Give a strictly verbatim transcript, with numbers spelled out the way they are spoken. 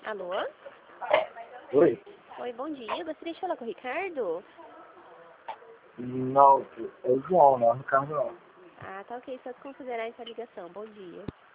Alô? Oi? Oi, bom dia. Eu gostaria de falar com o Ricardo. Não, é o João, não é o Ricardo não. Ah, tá ok. Só desconsiderar essa ligação. Bom dia.